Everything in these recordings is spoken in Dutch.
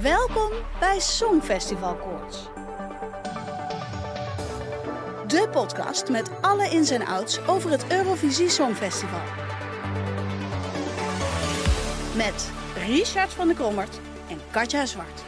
Welkom bij Songfestival Koorts. De podcast met alle ins en outs over het Eurovisie Songfestival. Met Richard van der Krommert en Katja Zwart.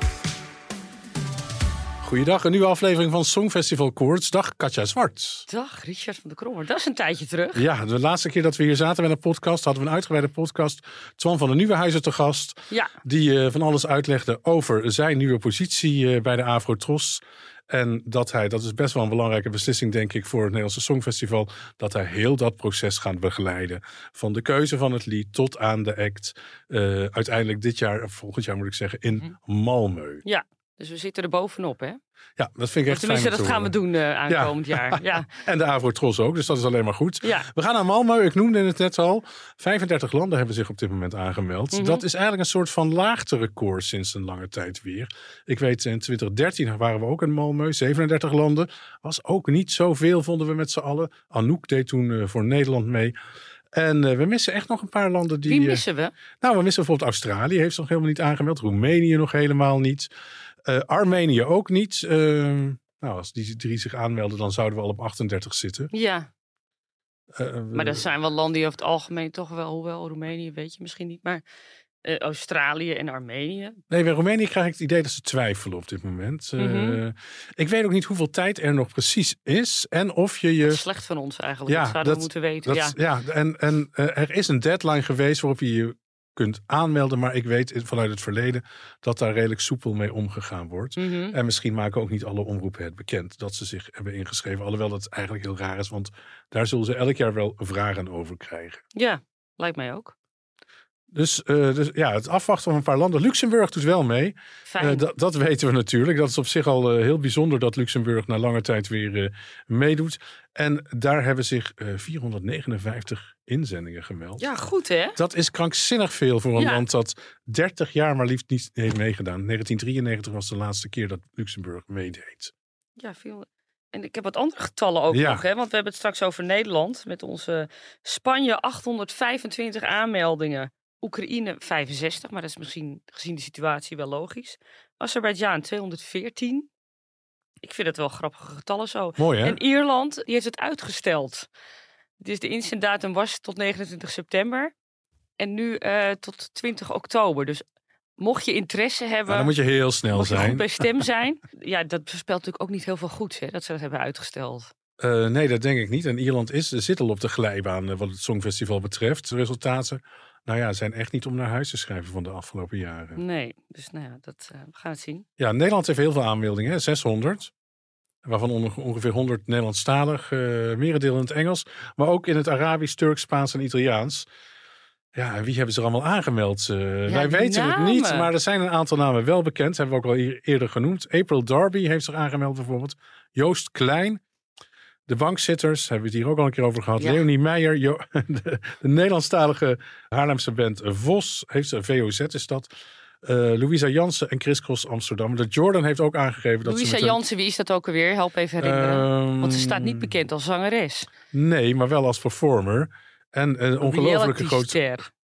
Goeiedag, een nieuwe aflevering van Songfestival Koorts. Dag Katja Zwart. Dag Richard van der Krommert, dat is een tijdje terug. Ja, de laatste keer dat we hier zaten met een podcast, hadden we een uitgebreide podcast. Twan van der Nieuwenhuizen te gast. Ja. Die van alles uitlegde over zijn nieuwe positie bij de Afro-Tros. En dat is best wel een belangrijke beslissing, denk ik, voor het Nederlandse Songfestival. Dat hij heel dat proces gaat begeleiden. Van de keuze van het lied tot aan de act. Uiteindelijk volgend jaar moet ik zeggen, in Malmö. Ja. Dus we zitten er bovenop, hè? Ja, dat vind ik echt fijn. Tenminste, dat gaan we doen aankomend jaar. Ja. En de Afro-Tros ook, dus dat is alleen maar goed. Ja. We gaan naar Malmö, ik noemde het net al. 35 landen hebben zich op dit moment aangemeld. Mm-hmm. Dat is eigenlijk een soort van laagterecord sinds een lange tijd weer. Ik weet, in 2013 waren we ook in Malmö, 37 landen. Was ook niet zoveel, vonden we met z'n allen. Anouk deed toen voor Nederland mee. En we missen echt nog een paar landen die... Wie missen we? Nou, we missen bijvoorbeeld Australië, heeft zich nog helemaal niet aangemeld. Roemenië nog helemaal niet. Armenië ook niet. Als die drie zich aanmelden, dan zouden we al op 38 zitten. Ja. Maar dat zijn wel landen die over het algemeen toch wel, hoewel Roemenië weet je misschien niet, maar Australië en Armenië. Nee, bij Roemenië krijg ik het idee dat ze twijfelen op dit moment. Mm-hmm. Ik weet ook niet hoeveel tijd er nog precies is en of je... Dat is slecht van ons eigenlijk, dat zouden we moeten weten. En er is een deadline geweest waarop je je kunt aanmelden, maar ik weet vanuit het verleden dat daar redelijk soepel mee omgegaan wordt. Mm-hmm. En misschien maken ook niet alle omroepen het bekend dat ze zich hebben ingeschreven. Alhoewel dat eigenlijk heel raar is, want daar zullen ze elk jaar wel vragen over krijgen. Ja, lijkt mij ook. Dus het afwachten van een paar landen. Luxemburg doet wel mee. Fijn. Dat weten we natuurlijk. Dat is op zich al heel bijzonder dat Luxemburg na lange tijd weer meedoet. En daar hebben zich 459 inzendingen gemeld. Ja, goed hè? Dat is krankzinnig veel voor een land dat 30 jaar maar liefst niet heeft meegedaan. 1993 was de laatste keer dat Luxemburg meedeed. Ja, veel. En ik heb wat andere getallen ook nog, hè? Want we hebben het straks over Nederland met onze Spanje 825 aanmeldingen. Oekraïne 65, maar dat is misschien gezien de situatie wel logisch. Azerbeidzjan 214. Ik vind het wel grappige getallen zo. Mooi hè? En Ierland, die heeft het uitgesteld. Dus de inzenddatum was tot 29 september. En nu tot 20 oktober. Dus mocht je interesse hebben... dan moet je heel snel zijn. Moet je goed bij stem zijn. Ja, dat voorspelt natuurlijk ook niet heel veel goeds, hè, dat ze dat hebben uitgesteld. Nee, dat denk ik niet. En Ierland zit al op de glijbaan wat het Songfestival betreft. De resultaten zijn echt niet om naar huis te schrijven van de afgelopen jaren. Nee, dus we gaan het zien. Ja, Nederland heeft heel veel aanmeldingen, 600. Waarvan ongeveer 100 Nederlandstalig, merendeel in het Engels. Maar ook in het Arabisch, Turks, Spaans en Italiaans. Ja, en wie hebben ze er allemaal aangemeld? Wij weten het niet, maar er zijn een aantal namen wel bekend. Hebben we ook al eerder genoemd. April Darby heeft zich aangemeld bijvoorbeeld. Joost Klein. De bankzitters, hebben we het hier ook al een keer over gehad. Ja. Leonie Meijer, de Nederlandstalige Haarlemse band Vos, VOZ is dat. Louisa Jansen en Chris Cross Amsterdam. De Jordan heeft ook aangegeven dat Louisa Jansen, wie is dat ook alweer? Help even herinneren. Want ze staat niet bekend als zangeres. Nee, maar wel als performer. En een ongelofelijke grote...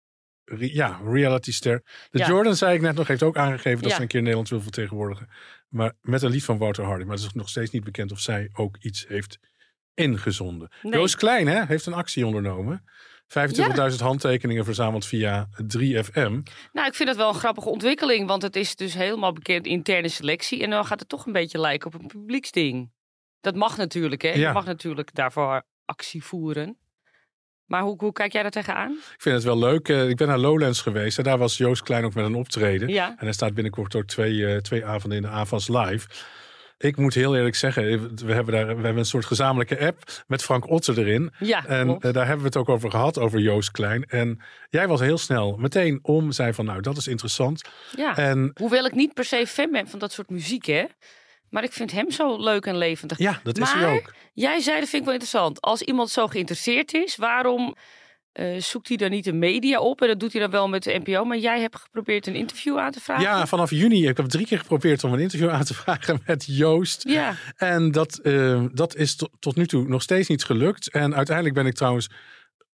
Reality-ster. De Jordan, zei ik net nog, heeft ook aangegeven dat ze een keer Nederland wil vertegenwoordigen. Maar met een lied van Wouter Harding. Maar het is nog steeds niet bekend of zij ook iets heeft ingezonden. Nee. Joost Klein heeft een actie ondernomen. 25.000 handtekeningen verzameld via 3FM. Nou, ik vind dat wel een grappige ontwikkeling. Want het is dus helemaal bekend interne selectie. En dan gaat het toch een beetje lijken op een publieksding. Dat mag natuurlijk, hè? Je mag natuurlijk daarvoor actie voeren. Maar hoe kijk jij daar tegenaan? Ik vind het wel leuk. Ik ben naar Lowlands geweest. En daar was Joost Klein ook met een optreden. Ja. En hij staat binnenkort ook twee avonden in de Avans Live. Ik moet heel eerlijk zeggen, we hebben een soort gezamenlijke app met Frank Otter erin. Ja, en daar hebben we het ook over gehad, over Joost Klein. En jij was heel snel meteen zei van dat is interessant. Ja, en, hoewel ik niet per se fan ben van dat soort muziek, hè. Maar ik vind hem zo leuk en levendig. Ja, dat is hij ook. Jij zei, dat vind ik wel interessant. Als iemand zo geïnteresseerd is, waarom zoekt hij dan niet de media op? En dat doet hij dan wel met de NPO. Maar jij hebt geprobeerd een interview aan te vragen. Ja, vanaf juni. Ik heb 3 keer geprobeerd om een interview aan te vragen met Joost. Ja. En dat is tot nu toe nog steeds niet gelukt. En uiteindelijk ben ik trouwens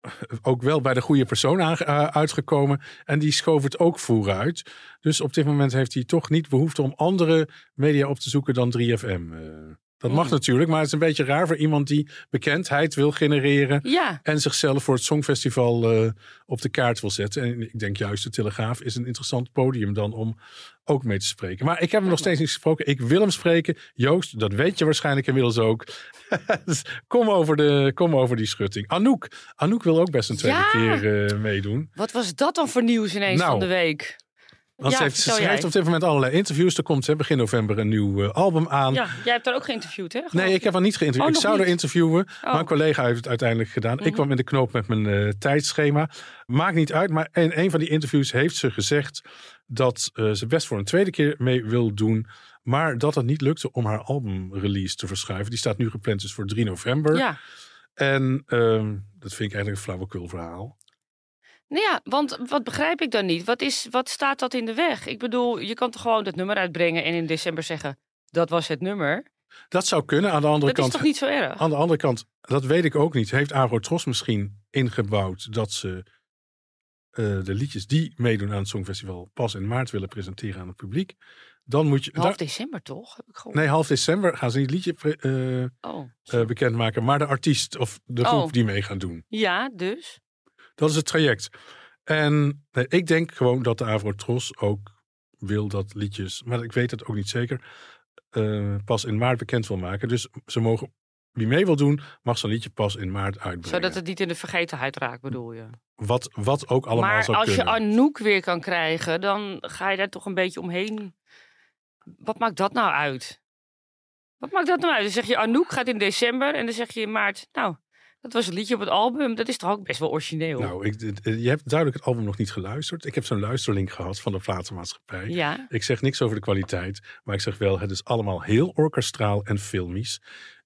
ook wel bij de goede persoon uitgekomen. En die schoof het ook vooruit. Dus op dit moment heeft hij toch niet behoefte om andere media op te zoeken dan 3FM. Dat mag natuurlijk, maar het is een beetje raar voor iemand die bekendheid wil genereren. Ja. En zichzelf voor het Songfestival op de kaart wil zetten. En ik denk juist de Telegraaf is een interessant podium dan om ook mee te spreken. Maar ik heb hem nog steeds niet gesproken. Ik wil hem spreken. Joost, dat weet je waarschijnlijk inmiddels ook. Dus kom over die schutting. Anouk wil ook best een tweede keer meedoen. Wat was dat dan voor nieuws ineens van de week? Want ze schrijft op dit moment allerlei interviews. Er komt begin november een nieuw album aan. Ja, jij hebt daar ook geïnterviewd, hè? Nee, ik heb haar niet geïnterviewd. Ik zou er interviewen. Oh. Mijn collega heeft het uiteindelijk gedaan. Ik kwam in de knoop met mijn tijdschema. Maakt niet uit, maar in een van die interviews heeft ze gezegd dat ze best voor een tweede keer mee wil doen. Maar dat het niet lukte om haar albumrelease te verschuiven. Die staat nu gepland dus voor 3 november. Ja. En dat vind ik eigenlijk een flauwekul verhaal. Nou ja, want wat begrijp ik dan niet? Wat staat dat in de weg? Ik bedoel, je kan toch gewoon dat nummer uitbrengen en in december zeggen, dat was het nummer? Dat zou kunnen. Aan de andere kant, is toch niet zo erg? Aan de andere kant, dat weet ik ook niet. Heeft Avrotros misschien ingebouwd dat ze de liedjes die meedoen aan het Songfestival pas in maart willen presenteren aan het publiek? Dan moet je... Half december toch? Heb ik gehoord. Nee, half december gaan ze niet het liedje bekendmaken, maar de artiest of de groep die mee gaan doen. Ja, dus? Dat is het traject. En ik denk gewoon dat de Avrotros ook wil dat liedjes, maar ik weet het ook niet zeker, pas in maart bekend wil maken. Dus ze mogen, wie mee wil doen, mag zo'n liedje pas in maart uitbrengen. Zodat het niet in de vergetenheid raakt, bedoel je? Wat ook allemaal zou kunnen. Maar als je Anouk weer kan krijgen, dan ga je daar toch een beetje omheen. Wat maakt dat nou uit? Dan zeg je Anouk gaat in december en dan zeg je in maart, nou, dat was het liedje op het album. Dat is toch ook best wel origineel? Nou, je hebt duidelijk het album nog niet geluisterd. Ik heb zo'n luisterlink gehad van de platenmaatschappij. Ja. Ik zeg niks over de kwaliteit. Maar ik zeg wel, het is allemaal heel orkestraal en filmisch.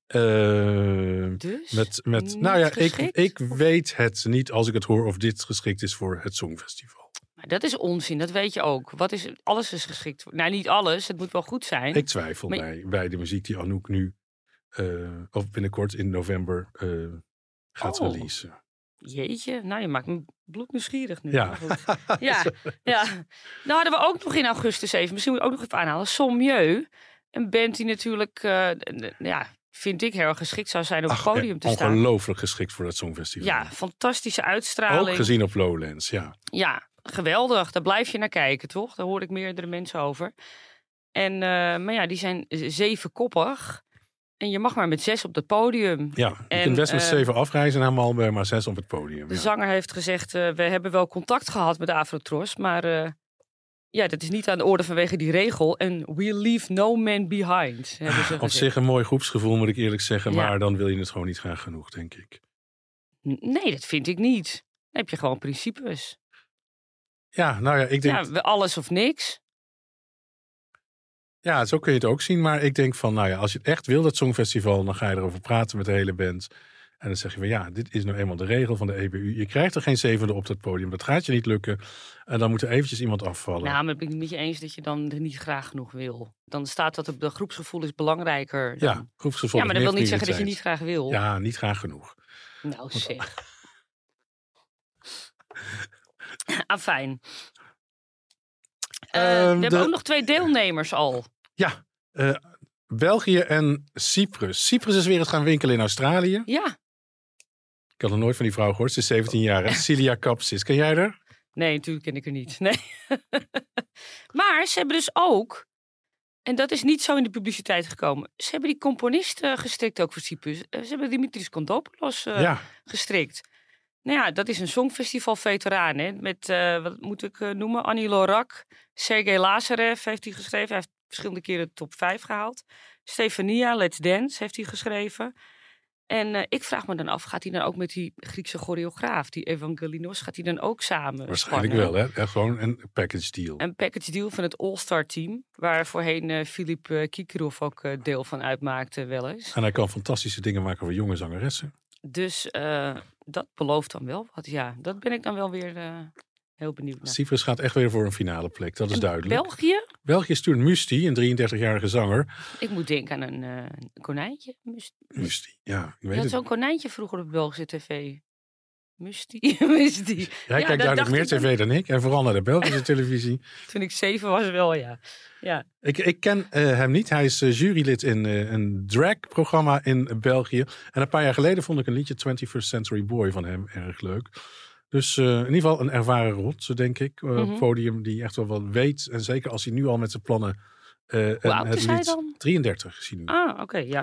Dus? Nou ja, ik weet het niet als ik het hoor of dit geschikt is voor het Songfestival. Maar dat is onzin, dat weet je ook. Alles is geschikt voor. Nou, niet alles. Het moet wel goed zijn. Ik twijfel bij de muziek die Anouk nu, of binnenkort in november, gaat releasen. Jeetje, nou je maakt me bloednieuwsgierig nu. Ja. Ja. Nou hadden we ook nog in augustus misschien moet ik ook nog even aanhalen, Sommieu. Een band die natuurlijk, vind ik heel erg geschikt zou zijn op het podium te staan. Ongelooflijk geschikt voor het Songfestival. Ja, fantastische uitstraling. Ook gezien op Lowlands, ja. Ja, geweldig. Daar blijf je naar kijken, toch? Daar hoor ik meerdere mensen over. En, maar ja, die zijn 7-koppig. En je mag maar met 6 op het podium. Ja, je kunt best met 7 afreizen naar Malmö, maar 6 op het podium. De zanger heeft gezegd, we hebben wel contact gehad met de Avrotros, maar dat is niet aan de orde vanwege die regel. En we leave no man behind. Op zich een mooi groepsgevoel, moet ik eerlijk zeggen. Ja. Maar dan wil je het gewoon niet graag genoeg, denk ik. Nee, dat vind ik niet. Dan heb je gewoon principes. Ja, nou ja, ik denk... Ja, alles of niks. Ja, zo kun je het ook zien. Maar ik denk van, nou ja, als je het echt wil, dat Songfestival, dan ga je erover praten met de hele band. En dan zeg je van, ja, dit is nou eenmaal de regel van de EBU. Je krijgt er geen 7e op dat podium. Dat gaat je niet lukken. En dan moet er eventjes iemand afvallen. Nou, maar ik ben het met je eens dat je dan er niet graag genoeg wil. Dan staat dat op de groepsgevoel is belangrijker. Dan... Ja, groepsgevoel. Ja, maar dat wil niet zeggen dat je niet graag wil. Ja, niet graag genoeg. Nou zeg. Fijn. We hebben ook nog 2 deelnemers al. Ja, België en Cyprus. Cyprus is weer het gaan winkelen in Australië. Ja. Ik had nog nooit van die vrouw gehoord. Ze is 17 jaar. Cecilia Kapsis. Ken jij haar? Nee, natuurlijk ken ik haar niet. Nee. Maar ze hebben dus ook, en dat is niet zo in de publiciteit gekomen, ze hebben die componist gestrikt ook voor Cyprus. Ze hebben Dimitris Kondopoulos gestrikt. Nou ja, dat is een songfestival-veteraan. Hè? Met, wat moet ik noemen? Annie Lorak. Sergei Lazarev heeft hij geschreven. Hij heeft verschillende keren de top 5 gehaald. Stefania, Let's Dance heeft hij geschreven. En ik vraag me dan af, gaat hij dan ook met die Griekse choreograaf, die Evangelinos, gaat hij dan ook samen? Waarschijnlijk wel, hè? Echt gewoon een package deal. Een package deal van het All-Star team, waar voorheen Filip Kikirov ook deel van uitmaakte wel eens. En hij kan fantastische dingen maken voor jonge zangeressen. Dus dat belooft dan wel wat. Ja, dat ben ik dan wel weer heel benieuwd naar. Cyprus gaat echt weer voor een finale plek, dat is duidelijk. België? België stuurt Musti, een 33-jarige zanger. Ik moet denken aan een konijntje. Musti, ja. Ik weet je had zo'n konijntje vroeger op Belgische tv. Musti. Jij kijkt duidelijk meer tv dan ik. En vooral naar de Belgische televisie. Toen ik 7 was wel, ja. Ik ken hem niet. Hij is jurylid in een drag-programma in België. En een paar jaar geleden vond ik een liedje 21st Century Boy van hem erg leuk. Dus in ieder geval een ervaren rot, denk ik. Op het podium die echt wel wat weet. En zeker als hij nu al met zijn plannen... Hoe oud is hij dan? 33 is hij nu. Oké, ja.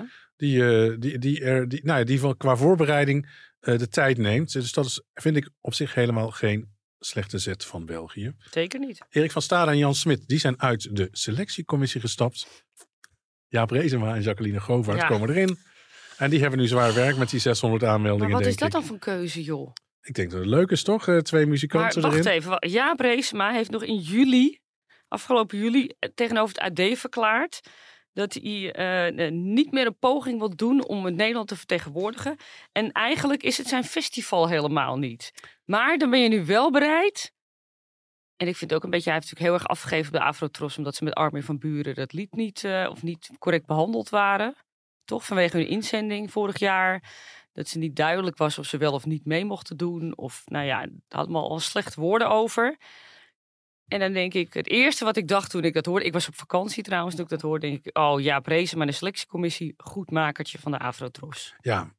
Die van qua voorbereiding de tijd neemt. Dus dat is, vind ik op zich helemaal geen slechte zet van België. Zeker niet. Erik van Stade en Jan Smit, die zijn uit de selectiecommissie gestapt. Jaap Reesema en Jacqueline Govaert komen erin. En die hebben nu zwaar werk met die 600 aanmeldingen. Maar wat is dat dan voor keuze, joh? Ik denk dat het leuk is, toch? 2 muzikanten erin. Maar wacht erin. even. Jaap Reesema heeft nog in afgelopen juli, tegenover het AD verklaard dat hij niet meer een poging wil doen om het Nederland te vertegenwoordigen. En eigenlijk is het zijn festival helemaal niet. Maar dan ben je nu wel bereid. En ik vind ook een beetje, hij heeft natuurlijk heel erg afgegeven bij de Afrotros, omdat ze met Armin van Buuren dat lied niet correct behandeld waren. Toch, vanwege hun inzending vorig jaar. Dat ze niet duidelijk was of ze wel of niet mee mochten doen. Of daar hadden we al slechte woorden over. En dan denk ik, het eerste wat ik dacht toen ik dat hoorde... Ik was op vakantie trouwens, toen ik dat hoorde, denk ik... Oh ja, Reesema, de selectiecommissie, goedmakertje van de Afrotros. Ja.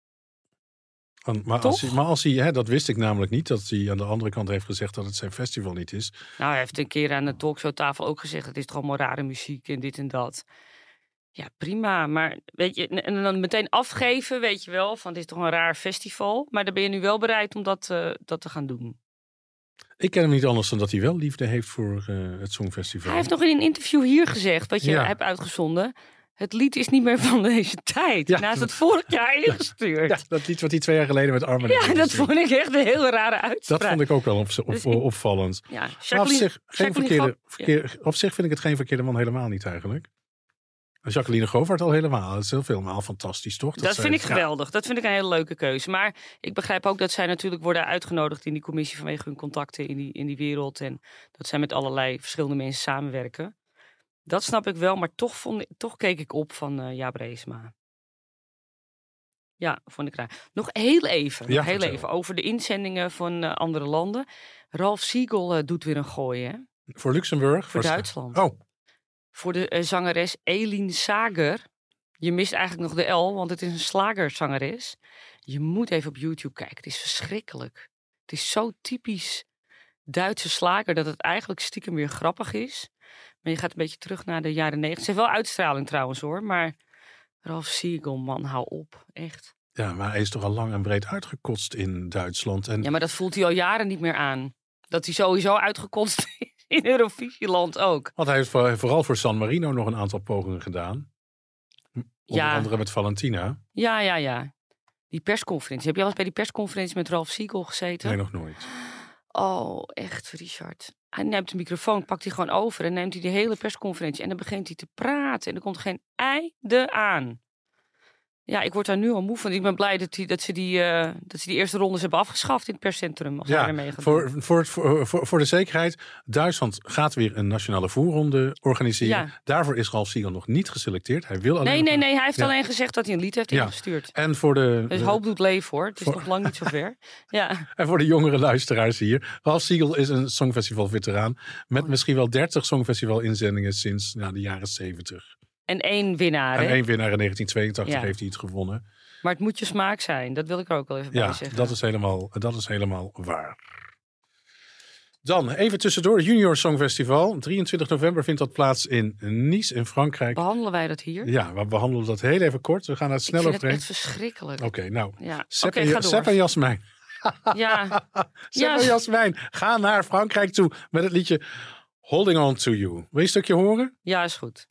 Maar als hij, dat wist ik namelijk niet... dat hij aan de andere kant heeft gezegd dat het zijn festival niet is. Nou, hij heeft een keer aan de talkshowtafel ook gezegd... het is toch allemaal rare muziek en dit en dat. Ja, prima. Maar weet je, en dan meteen afgeven, weet je wel... van het is toch een raar festival. Maar dan ben je nu wel bereid om dat te gaan doen. Ik ken hem niet anders dan dat hij wel liefde heeft voor het Songfestival. Hij heeft nog in een interview hier gezegd, wat je hebt uitgezonden... Het lied is niet meer van deze tijd. Ja, naast het vorig jaar ingestuurd. Ja, dat lied wat hij 2 jaar geleden met Armin... Ja, dat vond ik echt een heel rare uitspraak. Dat vond ik ook wel opvallend. Ja, maar op zich vind ik het geen verkeerde man helemaal niet eigenlijk. Jacqueline Govaert al helemaal. Het is helemaal fantastisch, toch? Dat vind ik geweldig. Dat vind ik een hele leuke keuze. Maar ik begrijp ook dat zij natuurlijk worden uitgenodigd in die commissie vanwege hun contacten in die wereld. En dat zij met allerlei verschillende mensen samenwerken. Dat snap ik wel, maar toch keek ik op van Jaap Reesema. Ja, vond ik raar. Nog heel even over de inzendingen van andere landen. Ralf Siegel doet weer een gooi, hè? Voor Luxemburg? Voor Duitsland. Oh. Voor de zangeres Elin Sager. Je mist eigenlijk nog de L, want het is een slagerzangeres. Je moet even op YouTube kijken. Het is verschrikkelijk. Het is zo typisch Duitse slager dat het eigenlijk stiekem weer grappig is. Maar je gaat een beetje terug naar de jaren 90. Ze heeft wel uitstraling trouwens hoor. Maar Ralf Siegel, man, hou op. Echt. Ja, maar hij is toch al lang en breed uitgekotst in Duitsland. En... Ja, maar dat voelt hij al jaren niet meer aan. Dat hij sowieso uitgekotst is. In Eurovisieland ook. Want hij heeft vooral voor San Marino nog een aantal pogingen gedaan. Onder andere met Valentina. Ja. Die persconferentie. Heb je al eens bij die persconferentie met Ralf Siegel gezeten? Nee, nog nooit. Oh, echt, Richard. Hij neemt de microfoon, pakt hij gewoon over en neemt hij de hele persconferentie. En dan begint hij te praten en er komt geen einde aan. Ja, ik word daar nu al moe van. Ik ben blij dat ze die eerste rondes hebben afgeschaft in het perscentrum. Als voor de zekerheid. Duitsland gaat weer een nationale voorronde organiseren. Ja. Daarvoor is Ralf Siegel nog niet geselecteerd. Hij wil alleen Nee. Hij heeft alleen gezegd dat hij een lied heeft ingestuurd. En voor dus hoop doet leven hoor. Het is nog lang niet zover. Ja. En voor de jongere luisteraars hier. Ralf Siegel is een Songfestival-veteraan. Met misschien wel 30 Songfestival-inzendingen sinds de jaren 70. En 1 winnaar. En 1 winnaar in 1982 heeft hij het gewonnen. Maar het moet je smaak zijn. Dat wil ik er ook wel even bij zeggen. Dat is helemaal waar. Dan even tussendoor. Junior Songfestival. 23 november vindt dat plaats in Nice in Frankrijk. Behandelen wij dat hier? Ja, we behandelen dat heel even kort. We gaan het snel overheen. Ik vind het echt verschrikkelijk. Oké, nou. Ja. Sepp en Jasmijn. Ja. Sepp en Jasmijn. Ga naar Frankrijk toe met het liedje Holding On To You. Wil je een stukje horen? Ja, is goed.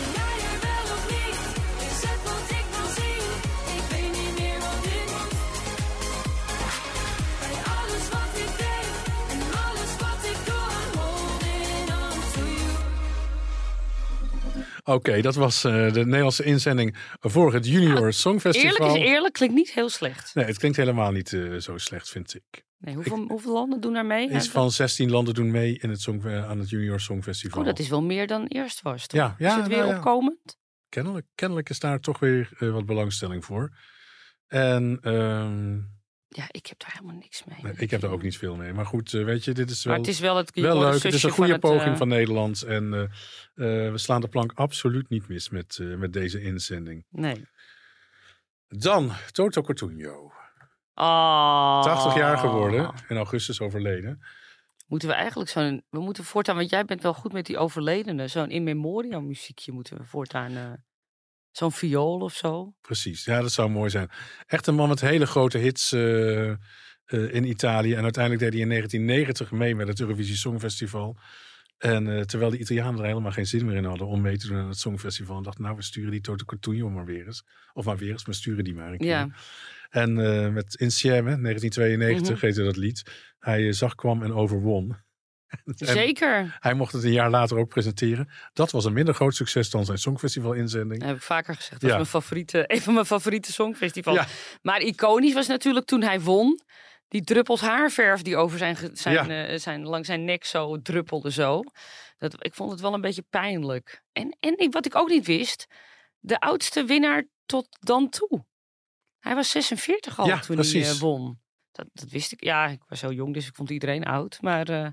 Oké, dat was de Nederlandse inzending voor het Junior Songfestival. Eerlijk is eerlijk, klinkt niet heel slecht. Nee, het klinkt helemaal niet zo slecht, vind ik. Nee, hoeveel landen doen daar mee? Iets van 16 landen doen mee in aan het Junior Songfestival. Oh, dat is wel meer dan eerst was, toch? Ja, is het weer opkomend? Kennelijk is daar toch weer wat belangstelling voor. En Ja, ik heb daar helemaal niks mee. Nee, ik heb daar ook niet veel mee. Maar goed, weet je, dit is wel, maar het is wel, wel leuk. Het is een goede poging van Nederland. En we slaan de plank absoluut niet mis met deze inzending. Nee. Dan Toto Cutugno. 80 80 jaar geworden. In augustus overleden. Moeten we eigenlijk we moeten voortaan, want jij bent wel goed met die overledenen. Zo'n in memoriam muziekje moeten we voortaan... Zo'n viool of zo. Precies, ja, dat zou mooi zijn. Echt een man met hele grote hits in Italië. En uiteindelijk deed hij in 1990 mee met het Eurovisie Songfestival. En terwijl de Italianen er helemaal geen zin meer in hadden om mee te doen aan het Songfestival. En dachten, nou, we sturen die Toto Cutugno maar weer eens. Of maar weer eens, we sturen die maar een keer. Ja. En met Insieme, 1992 heette dat lied. Hij zag, kwam en overwon. Zeker. Hij mocht het een jaar later ook presenteren. Dat was een minder groot succes dan zijn Songfestival-inzending. Dat heb ik vaker gezegd. Dat was een van mijn favoriete Songfestivals. Ja. Maar iconisch was natuurlijk toen hij won. Die druppels haarverf die over langs zijn nek zo druppelde zo. Ik vond het wel een beetje pijnlijk. En wat ik ook niet wist. De oudste winnaar tot dan toe. Hij was 46 al toen hij won. Dat wist ik. Ja, ik was zo jong, dus ik vond iedereen oud. Maar...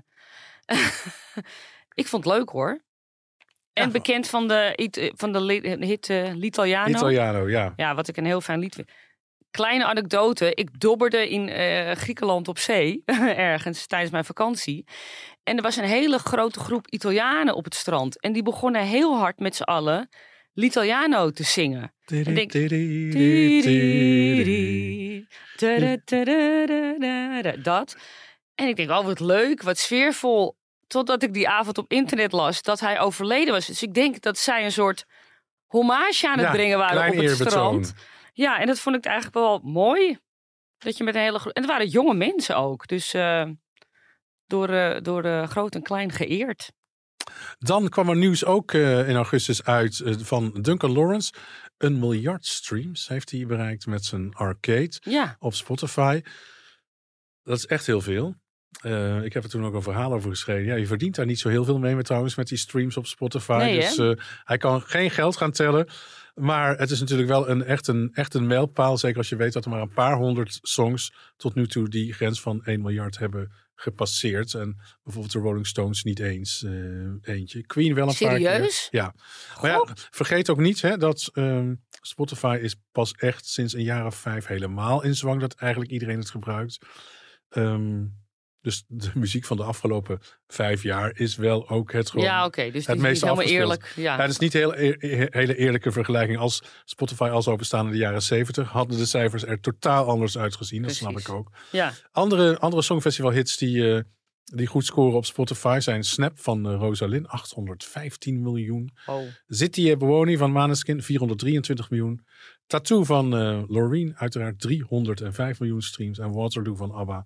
ik vond het leuk hoor. En bekend van de hit L'Italiano. L'Italiano, ja. Ja, wat ik een heel fijn lied vind. Kleine anekdote. Ik dobberde in Griekenland op zee. Ergens tijdens mijn vakantie. En er was een hele grote groep Italianen op het strand. En die begonnen heel hard met z'n allen L'Italiano te zingen. En denk, dat. En ik denk, oh wat leuk, wat sfeervol. Totdat ik die avond op internet las dat hij overleden was. Dus ik denk dat zij een soort hommage aan het brengen waren op het strand. Ja, en dat vond ik eigenlijk wel mooi. Dat je met een hele groep... En het waren jonge mensen ook. Dus door groot en klein geëerd. Dan kwam er nieuws ook in augustus uit van Duncan Lawrence. 1 miljard streams heeft hij bereikt met zijn Arcade op Spotify. Dat is echt heel veel. Ik heb er toen ook een verhaal over geschreven. Ja, je verdient daar niet zo heel veel mee met die streams op Spotify. Nee, dus hij kan geen geld gaan tellen. Maar het is natuurlijk wel echt een mijlpaal. Zeker als je weet dat er maar een paar honderd songs tot nu toe die grens van 1 miljard hebben gepasseerd. En bijvoorbeeld de Rolling Stones niet eens eentje. Queen wel een paar keer. Serieus? Ja. Maar ja, vergeet ook niet dat Spotify is pas echt sinds een jaar of 5 helemaal in zwang. Dat eigenlijk iedereen het gebruikt. Dus de muziek van de afgelopen 5 jaar is wel ook het gewoon. Ja, oké. Dus het het is niet helemaal eerlijk. Ja. Het is niet een hele eerlijke vergelijking. Als Spotify al zou bestaan in de jaren 70, hadden de cijfers er totaal anders uitgezien. Dat snap ik ook. Ja. Andere Songfestival hits die goed scoren op Spotify zijn Snap van Rosalind, 815 miljoen. Oh. Zitty Buoni van Maneskin, 423 miljoen. Tattoo van Loreen, uiteraard 305 miljoen streams. En Waterloo van ABBA,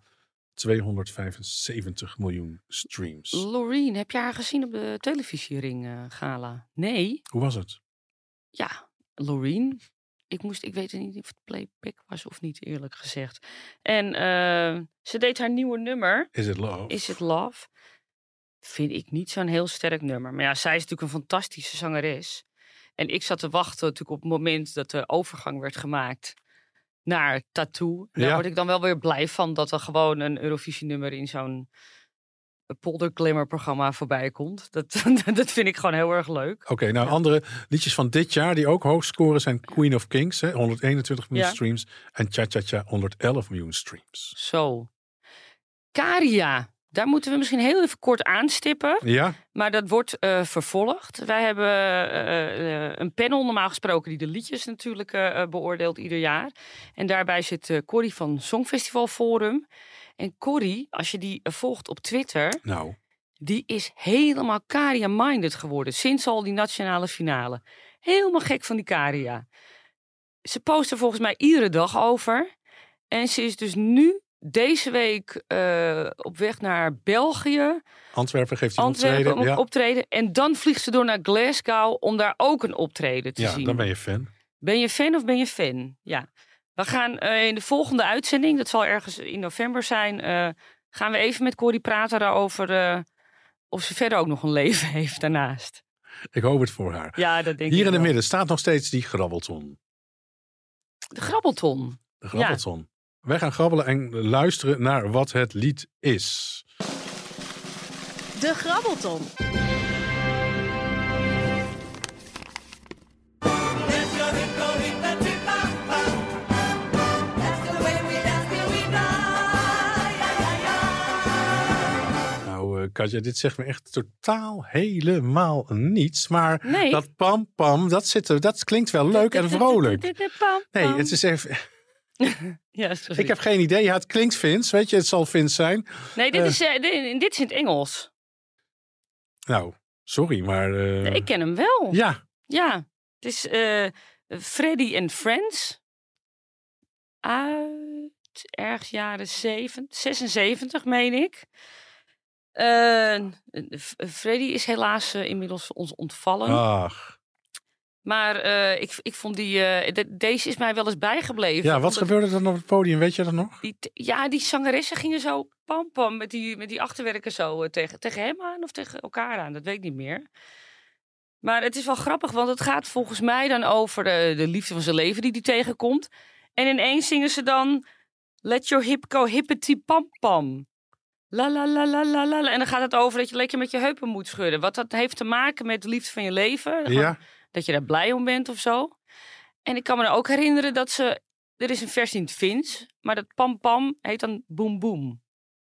275 miljoen streams. Loreen, heb je haar gezien op de televisiering gala? Nee. Hoe was het? Ja, Loreen. Ik weet niet of het playback was of niet, eerlijk gezegd. En ze deed haar nieuwe nummer. Is It Love? Is It Love? Vind ik niet zo'n heel sterk nummer. Maar ja, zij is natuurlijk een fantastische zangeres. En ik zat te wachten natuurlijk op het moment dat de overgang werd gemaakt naar Tattoo. Daar word ik dan wel weer blij van dat er gewoon een Eurovisie-nummer in zo'n polderglimmer-programma voorbij komt. Dat vind ik gewoon heel erg leuk. Oké, nou andere liedjes van dit jaar die ook hoog scoren zijn Queen of Kings, 121 miljoen streams. En Cha Cha Cha, 111 miljoen streams. Zo. Caria. Daar moeten we misschien heel even kort aanstippen. Ja. Maar dat wordt vervolgd. Wij hebben een panel normaal gesproken die de liedjes natuurlijk beoordeelt ieder jaar. En daarbij zit Corrie van Songfestival Forum. En Corrie, als je die volgt op Twitter, die is helemaal Caria-minded geworden. Sinds al die nationale finale. Helemaal gek van die Caria. Ze post er volgens mij iedere dag over. En ze is dus nu deze week op weg naar België. Antwerpen geeft hij optreden. En dan vliegt ze door naar Glasgow om daar ook een optreden te zien. Ja, dan ben je fan. Ben je fan of ben je fan? Ja. We gaan in de volgende uitzending, dat zal ergens in november zijn, gaan we even met Corrie praten daarover of ze verder ook nog een leven heeft daarnaast. Ik hoop het voor haar. Ja, dat denk ik Hier in het midden staat nog steeds die grabbelton. De grabbelton. De grabbelton. wij gaan grabbelen en luisteren naar wat het lied is. De Grabbelton. Katja, dit zegt me echt totaal helemaal niets. Maar Nee. dat pam-pam, dat klinkt wel leuk en vrolijk. Nee, het is even... Ja, sorry. Ik heb geen idee. Ja, het klinkt Fins. Weet je, het zal Fins zijn. Nee, dit is in het Engels. Nou, sorry, maar... Ik ken hem wel. Ja. Ja, het is Freddy and Friends. Uit ergens jaren 76, meen ik. Freddy is helaas inmiddels ons ontvallen. Ach. Maar ik vond deze is mij wel eens bijgebleven. Ja, wat gebeurde er dan op het podium? Weet je dat nog? Die zangeressen gingen zo pam met die achterwerken zo tegen hem aan of tegen elkaar aan. Dat weet ik niet meer. Maar het is wel grappig, want het gaat volgens mij dan over de liefde van zijn leven die hij tegenkomt. En ineens zingen ze dan Let your hip go hippity pam pam. La la la la la la. En dan gaat het over dat je lekker met je heupen moet schudden. Wat dat heeft te maken met de liefde van je leven. Ja. Dat je daar blij om bent of zo. En ik kan me ook herinneren dat er is een versie in het Fins, maar dat pam pam heet dan boem boem.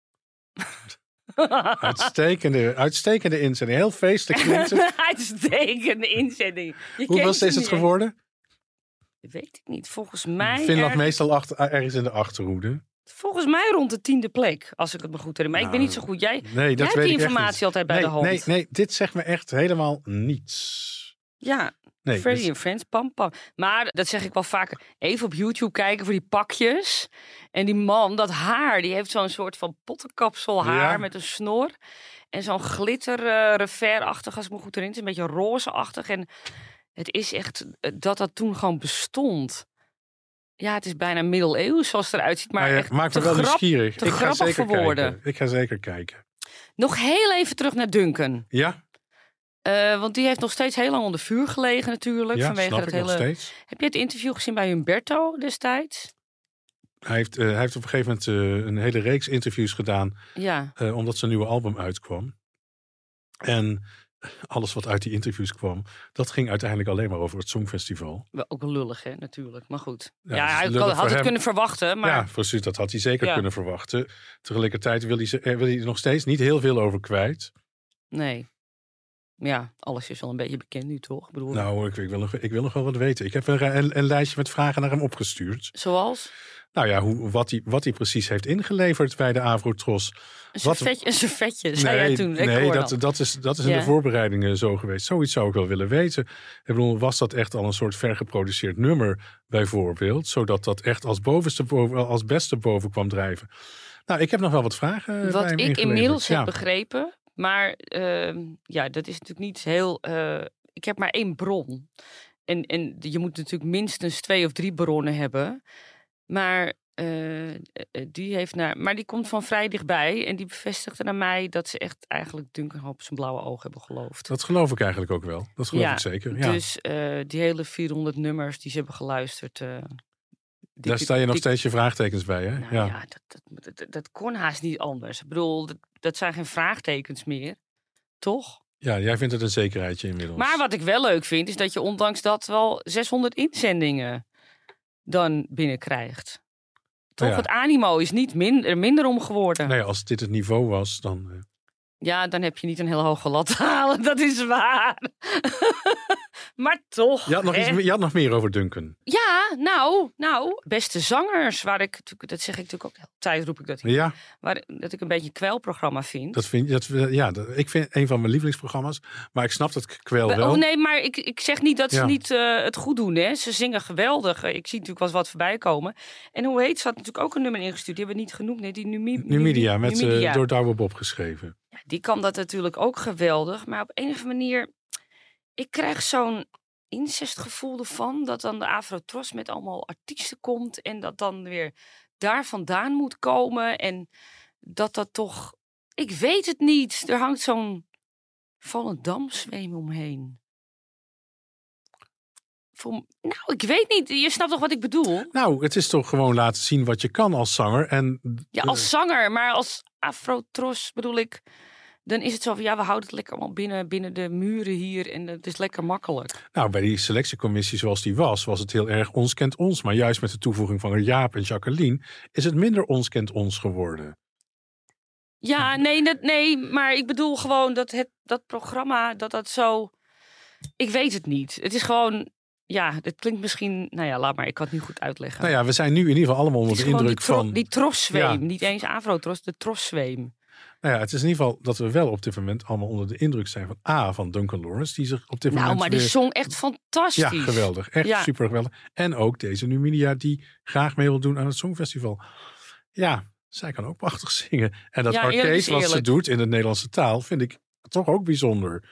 Uitstekende inzending. Heel feestelijk klinkt het. Uitstekende inzending. Hoeveel is het geworden? Dat weet ik niet. Volgens mij... Finland meestal ergens in de achterhoede. Volgens mij rond de 10e plek, als ik het me goed herinner. Maar ik ben niet zo goed. Jij hebt die informatie altijd bij de hand. Nee, dit zegt me echt helemaal niets. Ja, Freddy and Friends, pam pam. Maar dat zeg ik wel vaker. Even op YouTube kijken voor die pakjes. En die man, dat haar, die heeft zo'n soort van pottenkapsel haar met een snor. En zo'n glitter revers-achtig, als ik me goed herinner. Een beetje roze-achtig. En het is echt dat toen gewoon bestond. Ja, het is bijna middeleeuws zoals het eruit ziet. Maar echt maakt me wel nieuwsgierig. Ik ga zeker kijken. Ik ga zeker kijken. Nog heel even terug naar Duncan. Ja. Want die heeft nog steeds heel lang onder vuur gelegen natuurlijk. Ja, vanwege snap het ik hele... nog steeds. Heb je het interview gezien bij Humberto destijds? Hij heeft op een gegeven moment een hele reeks interviews gedaan. Ja. Omdat zijn nieuwe album uitkwam. En alles wat uit die interviews kwam, dat ging uiteindelijk alleen maar over het Songfestival. Wel ook wel lullig, hè, natuurlijk. Maar goed. Ja, hij had het kunnen verwachten. Maar... Ja, precies. Dat had hij zeker kunnen verwachten. Tegelijkertijd wil hij er nog steeds niet heel veel over kwijt. Nee. Ja, alles is wel een beetje bekend nu, toch? Ik bedoel... Nou, ik wil nog wel wat weten. Ik heb een lijstje met vragen naar hem opgestuurd. Zoals? Nou ja, wat hij precies heeft ingeleverd bij de Avrotros. Een servetje, zei jij toen. Dat is in de voorbereidingen zo geweest. Zoiets zou ik wel willen weten. Ik bedoel, was dat echt al een soort vergeproduceerd nummer bijvoorbeeld? Zodat dat echt als beste boven kwam drijven. Nou, ik heb nog wel wat vragen bij hem ingeleverd. Wat ik inmiddels heb begrepen... Maar dat is natuurlijk niet heel... ik heb maar 1 bron. En je moet natuurlijk minstens 2 of 3 bronnen hebben. Maar die komt van vrij dichtbij. En die bevestigde naar mij dat ze echt eigenlijk Duncan op zijn blauwe ogen hebben geloofd. Dat geloof ik eigenlijk ook wel. Dat geloof ik zeker. Ja. Dus die hele 400 nummers die ze hebben geluisterd... Daar sta je nog steeds je vraagtekens bij, hè? Nou, ja, dat kon haast niet anders. Ik bedoel, dat zijn geen vraagtekens meer. Toch? Ja, jij vindt het een zekerheidje inmiddels. Maar wat ik wel leuk vind, is dat je ondanks dat wel 600 inzendingen dan binnenkrijgt. Toch? Het animo is niet minder om geworden. Nee, als dit het niveau was, dan... Ja, dan heb je niet een heel hoge lat te halen. Dat is waar. Maar toch. Je had nog meer over Duncan. Ja, nou. Beste zangers. Dat zeg ik natuurlijk ook de hele tijd, roep ik dat hier. Ja. Dat ik een beetje een kwelprogramma vind. Ik vind een van mijn lievelingsprogramma's. Maar ik snap dat kwel wel. Oh nee, maar ik zeg niet dat ze niet het goed doen. Hè. Ze zingen geweldig. Ik zie natuurlijk wel wat voorbij komen. En hoe heet ze? Had natuurlijk ook een nummer ingestuurd. Die hebben we niet genoemd. Nee, die Numidia, door Douwe Bob geschreven. Ja, die kan dat natuurlijk ook geweldig. Maar op een of andere manier... Ik krijg zo'n incestgevoel ervan. Dat dan de Avrotros met allemaal artiesten komt. En dat dan weer daar vandaan moet komen. En dat toch... Ik weet het niet. Er hangt zo'n Volendamsweem omheen. Nou, ik weet niet. Je snapt toch wat ik bedoel? Nou, het is toch gewoon laten zien wat je kan als zanger. Ja, als zanger, maar als afro-tros bedoel ik... Dan is het zo van, we houden het lekker allemaal binnen de muren hier. En het is lekker makkelijk. Nou, bij die selectiecommissie zoals die was het heel erg ons kent ons. Maar juist met de toevoeging van Jaap en Jacqueline is het minder ons kent ons geworden. Ja, nee, maar ik bedoel gewoon dat programma, dat zo... Ik weet het niet. Het is gewoon... Ja, het klinkt misschien... Nou ja, laat maar. Ik kan het niet goed uitleggen. Nou ja, we zijn nu in ieder geval allemaal onder de indruk van... Die troszweem. Niet eens afro-tros, de troszweem. Nou ja, het is in ieder geval dat we wel op dit moment allemaal onder de indruk zijn van Duncan Lawrence. Die zich op dit moment maar die zong echt fantastisch. Ja, geweldig. Echt super geweldig. En ook deze Numidia die graag mee wil doen aan het Songfestival. Ja, zij kan ook prachtig zingen. En dat orkest wat ze doet in de Nederlandse taal vind ik toch ook bijzonder.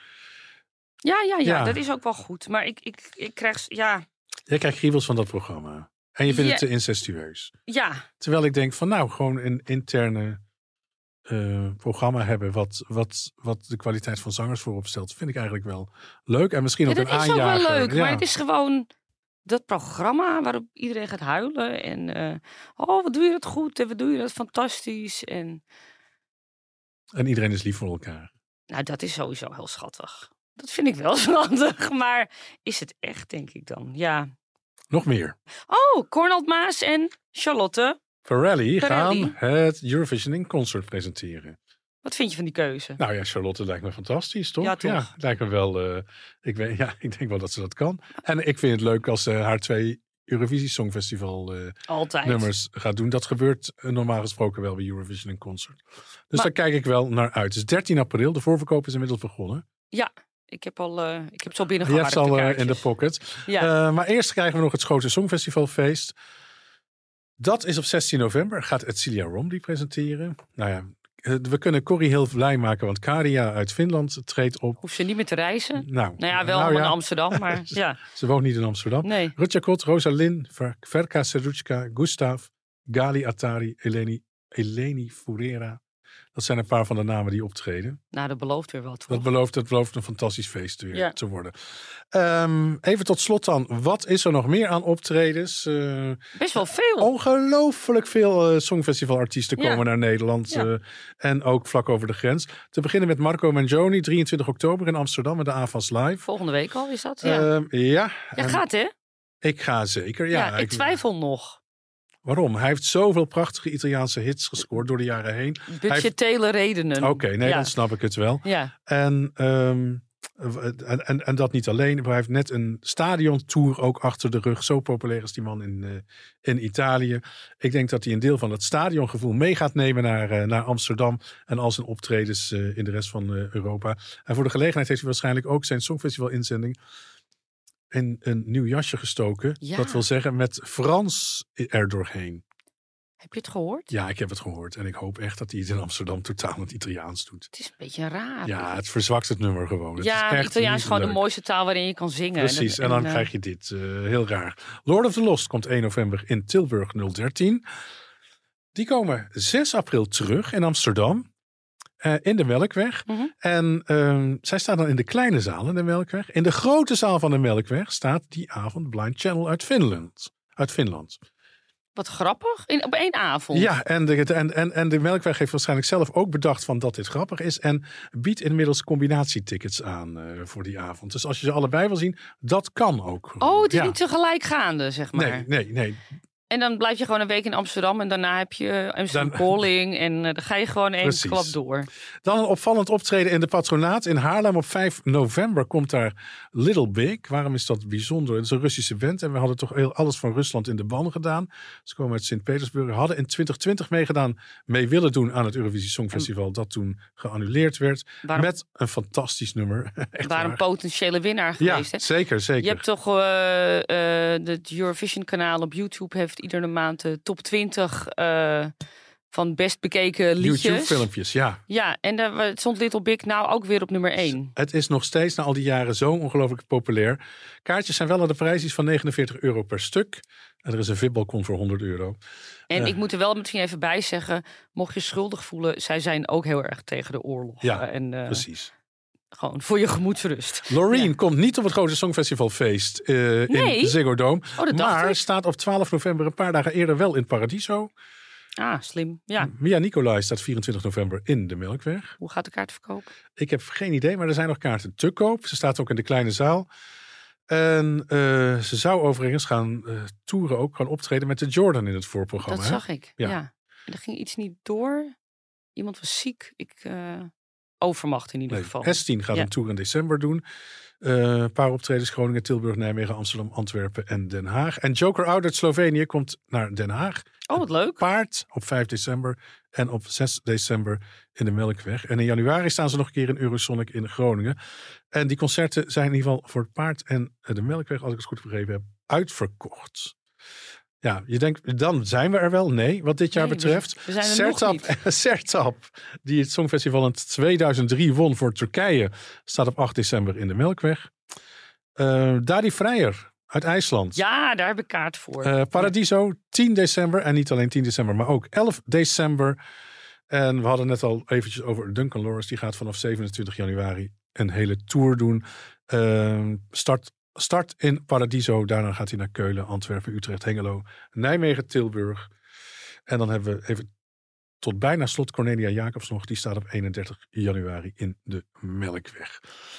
Ja, dat is ook wel goed. Maar ik krijg... Ja. Jij krijgt kriebels van dat programma. En je vindt het te incestueus. Ja. Terwijl ik denk van nou, gewoon een interne programma hebben wat de kwaliteit van zangers voorop stelt, vind ik eigenlijk wel leuk. En misschien ook een aanjager. Dat is ook wel leuk, maar het is gewoon dat programma waarop iedereen gaat huilen. En wat doe je dat goed en wat doe je dat fantastisch. En iedereen is lief voor elkaar. Nou, dat is sowieso heel schattig. Dat vind ik wel schattig, maar is het echt, denk ik dan? Ja. Nog meer. Oh, Cornald Maas en Charlotte Farrelly gaan het Eurovision in Concert presenteren. Wat vind je van die keuze? Nou ja, Charlotte lijkt me fantastisch, toch? Ja, toch? Ja, lijkt me wel... ik denk wel dat ze dat kan. En ik vind het leuk als ze haar 2 Eurovisie Songfestival nummers gaat doen. Dat gebeurt normaal gesproken wel bij Eurovision in Concert. Dus daar kijk ik wel naar uit. Het is 13 april. De voorverkoop is inmiddels begonnen. Ja. Ik heb het al binnengehaald. Je hebt het al in de pocket. Ja. Maar eerst krijgen we nog het Schoten Songfestivalfeest. Dat is op 16 november. Gaat Edcilia Romli presenteren. Nou ja, we kunnen Corrie heel blij maken. Want Karia uit Finland treedt op. Hoeft ze niet meer te reizen? Nou wel in Amsterdam. Maar ja. Ze woont niet in Amsterdam. Nee. Rutja Kot, Rosalind, Verka Serutska, Gustav, Gali Atari, Eleni Furera. Dat zijn een paar van de namen die optreden. Nou, dat belooft weer wat. Dat belooft een fantastisch feest weer te worden. Even tot slot dan. Wat is er nog meer aan optredens? Best wel veel. Ongelooflijk veel songfestivalartiesten komen naar Nederland. Ja. En ook vlak over de grens. Te beginnen met Marco Mangioni, 23 oktober in Amsterdam met de AFAS Live. Volgende week al is dat? Ja. Gaat hè? Ik ga zeker. Ja, ik twijfel nog. Waarom? Hij heeft zoveel prachtige Italiaanse hits gescoord door de jaren heen. Budgettele redenen. Oké, dan snap ik het wel. Ja. En dat niet alleen. Hij heeft net een stadiontour ook achter de rug. Zo populair is die man in Italië. Ik denk dat hij een deel van het stadiongevoel mee gaat nemen naar Amsterdam. En al zijn optredens in de rest van Europa. En voor de gelegenheid heeft hij waarschijnlijk ook zijn Songfestival-inzending in een nieuw jasje gestoken. Ja. Dat wil zeggen met Frans er doorheen. Heb je het gehoord? Ja, ik heb het gehoord. En ik hoop echt dat hij het in Amsterdam totaal in het Italiaans doet. Het is een beetje raar. Ja, het verzwakt het nummer gewoon. Het is echt Italiaans is gewoon leuk. De mooiste taal waarin je kan zingen. Precies, en dan krijg je dit. Heel raar. Lord of the Lost komt 1 november in Tilburg 013. Die komen 6 april terug in Amsterdam. In de Melkweg. Mm-hmm. En zij staan dan in de kleine zaal in de Melkweg. In de grote zaal van de Melkweg staat die avond Blind Channel uit Finland. Wat grappig. Op 1 avond. Ja, en de Melkweg heeft waarschijnlijk zelf ook bedacht van dat dit grappig is. En biedt inmiddels combinatietickets aan voor die avond. Dus als je ze allebei wil zien, dat kan ook. Oh, het is niet tegelijk gaande, zeg maar. Nee. En dan blijf je gewoon een week in Amsterdam en daarna heb je Amsterdam Calling en dan ga je gewoon één klap door. Dan een opvallend optreden in de Patronaat in Haarlem op 5 november komt daar Little Big. Waarom is dat bijzonder? Het is een Russische band en we hadden toch alles van Rusland in de ban gedaan. Ze komen uit Sint-Petersburg, hadden in 2020 mee willen doen aan het Eurovisie Songfestival dat toen geannuleerd werd. Met een fantastisch nummer. Waar een potentiële winnaar geweest. Ja, zeker. Je hebt toch het Eurovision kanaal op YouTube heeft iedere maand de top 20 van best bekeken liedjes. YouTube-filmpjes, ja. Ja, en daar stond Little Big nou ook weer op nummer 1. Het is nog steeds na al die jaren zo ongelooflijk populair. Kaartjes zijn wel aan de prijs van €49 per stuk. En er is een VIP-balkon voor €100. En ik moet er wel misschien even bij zeggen, mocht je schuldig voelen, zij zijn ook heel erg tegen de oorlog. Ja, precies. Gewoon voor je gemoedsrust. Loreen komt niet op het grote Songfestivalfeest in Ziggo Dome. Maar staat op 12 november, een paar dagen eerder, wel in Paradiso. Ah, slim. Ja. Mia Nicolai staat 24 november in de Melkweg. Hoe gaat de kaartverkoop? Ik heb geen idee, maar er zijn nog kaarten te koop. Ze staat ook in de kleine zaal. En ze zou overigens gaan toeren, ook gaan optreden met de Jordan in het voorprogramma. Dat zag ik, ja. En er ging iets niet door. Iemand was ziek. Overmacht in ieder geval. S10 gaat een tour in december doen. Een paar optredens: Groningen, Tilburg, Nijmegen, Amsterdam, Antwerpen en Den Haag. En Joker Out uit Slovenië komt naar Den Haag. Oh, wat leuk. Paard op 5 december en op 6 december in de Melkweg. En in januari staan ze nog een keer in Eurosonic in Groningen. En die concerten zijn in ieder geval voor het Paard en de Melkweg, als ik het goed begrepen heb, uitverkocht. Ja, je denkt, dan zijn we er wel. Nee, wat dit jaar betreft. We zijn er nog niet. Sertab, die het Songfestival in 2003 won voor Turkije, staat op 8 december in de Melkweg. Dadi Freyer uit IJsland. Ja, daar heb ik kaart voor. Paradiso, 10 december. En niet alleen 10 december, maar ook 11 december. En we hadden net al eventjes over Duncan Lawrence. Die gaat vanaf 27 januari een hele tour doen. Start in Paradiso. Daarna gaat hij naar Keulen, Antwerpen, Utrecht, Hengelo, Nijmegen, Tilburg. En dan hebben we even tot bijna slot Cornelia Jacobs nog. Die staat op 31 januari in de Melkweg.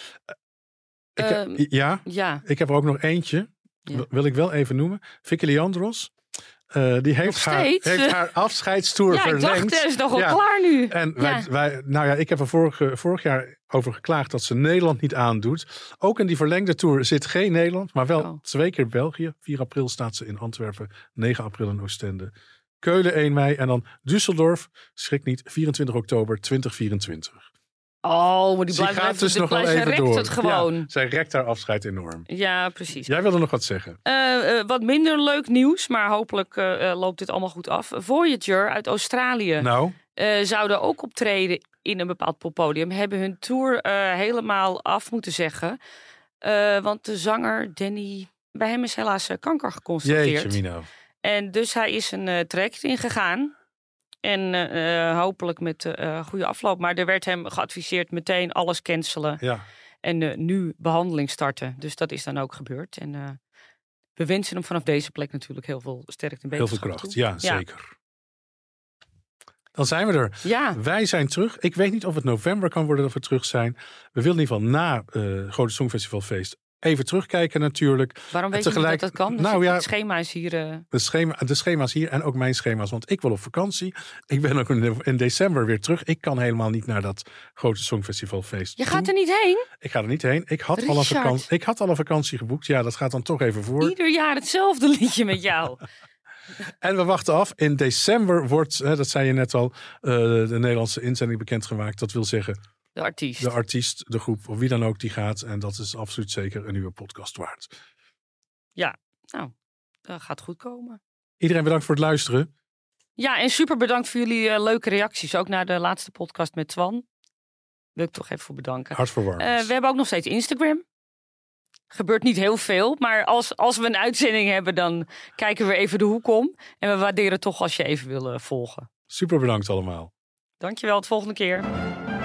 Ik heb er ook nog eentje. Ja. Wil ik wel even noemen. Vicky Leandros. Die heeft haar afscheidstoer verlengd. Ik dacht, het is nogal klaar nu. En ik heb er vorig jaar over geklaagd dat ze Nederland niet aandoet. Ook in die verlengde tour zit geen Nederland, maar wel 2 keer België. 4 april staat ze in Antwerpen, 9 april in Oostende. Keulen 1 mei en dan Düsseldorf, schrik niet, 24 oktober 2024. Oh, maar die gaat dus nog wel even door. Het gewoon. Ja, zij rekt haar afscheid enorm. Ja, precies. Jij wilde nog wat zeggen. Wat minder leuk nieuws, maar hopelijk loopt dit allemaal goed af. Voyager uit Australië zouden ook optreden in een bepaald poppodium. Hebben hun tour helemaal af moeten zeggen. Want de zanger Danny, bij hem is helaas kanker geconstateerd. Jeetje, Mino. En dus hij is een traject ingegaan. En hopelijk met goede afloop. Maar er werd hem geadviseerd meteen alles cancelen. Ja. En nu behandeling starten. Dus dat is dan ook gebeurd. En we wensen hem vanaf deze plek natuurlijk heel veel sterkte en beterschap. Heel veel kracht, ja, zeker. Dan zijn we er. Ja. Wij zijn terug. Ik weet niet of het november kan worden dat we terug zijn. We willen in ieder geval na Grote Songfestivalfeest even terugkijken natuurlijk. Waarom weet je niet dat dat kan? Het schema is hier... De schema's hier en ook mijn schema's. Want ik wil op vakantie. Ik ben ook in december weer terug. Ik kan helemaal niet naar dat Grote Songfestivalfeest. Je gaat er niet heen? Ik ga er niet heen. Ik had al een vakantie geboekt. Ja, dat gaat dan toch even voor. Ieder jaar hetzelfde liedje met jou. En we wachten af. In december wordt, dat zei je net al, de Nederlandse inzending bekendgemaakt. Dat wil zeggen... De artiest, de groep, of wie dan ook die gaat. En dat is absoluut zeker een nieuwe podcast waard. Ja, nou, dat gaat goed komen. Iedereen bedankt voor het luisteren. Ja, en super bedankt voor jullie leuke reacties. Ook naar de laatste podcast met Twan. Wil ik toch even voor bedanken. Hartverwarmend. We hebben ook nog steeds Instagram. Gebeurt niet heel veel, maar als we een uitzending hebben, dan kijken we even de hoek om. En we waarderen toch als je even wil volgen. Super bedankt allemaal. Dankjewel, tot volgende keer.